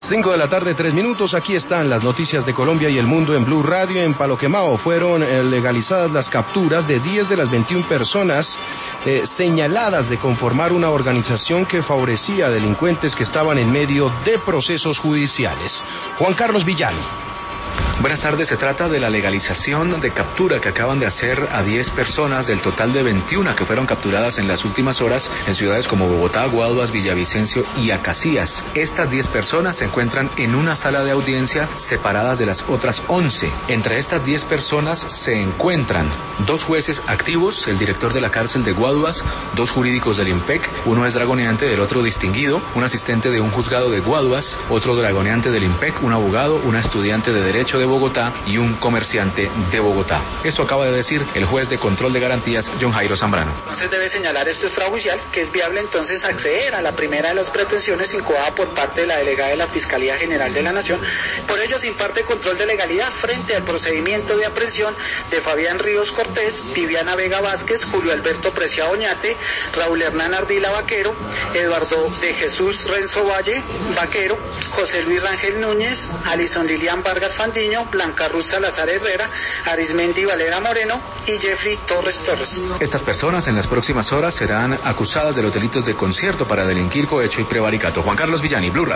5 de la tarde, 3 minutos. Aquí están las noticias de Colombia y el mundo en Blue Radio. En Palo Quemao fueron legalizadas las capturas de 10 de las 21 personas señaladas de conformar una organización que favorecía a delincuentes que estaban en medio de procesos judiciales. Juan Carlos Villani. Buenas tardes, se trata de la legalización de captura que acaban de hacer a 10 personas del total de 21 que fueron capturadas en las últimas horas en ciudades como Bogotá, Guaduas, Villavicencio y Acacías. Estas 10 personas se encuentran en una sala de audiencia separadas de las otras 11. Entre estas 10 personas se encuentran 2 jueces activos, el director de la cárcel de Guaduas, 2 jurídicos del IMPEC, uno es dragoneante, del otro distinguido, un asistente de un juzgado de Guaduas, otro dragoneante del IMPEC, un abogado, una estudiante de Derecho de Bogotá y un comerciante de Bogotá. Esto acaba de decir el juez de control de garantías, John Jairo Zambrano. Entonces debe señalar este extrajudicial que es viable entonces acceder a la primera de las pretensiones incoada por parte de la delegada de la Fiscalía General de la Nación. Por ello se imparte control de legalidad frente al procedimiento de aprehensión de Fabián Ríos Cortés, Viviana Vega Vázquez, Julio Alberto Preciado Oñate, Raúl Hernán Ardila Vaquero, Eduardo de Jesús Renzo Valle Vaquero, José Luis Rangel Núñez, Alison Lilian Vargas Fandiño, Blanca Ruth Salazar Herrera, Arismendi Valera Moreno y Jeffrey Torres. Estas personas en las próximas horas serán acusadas de los delitos de concierto para delinquir, cohecho y prevaricato. Juan Carlos Villani, Blue Radio.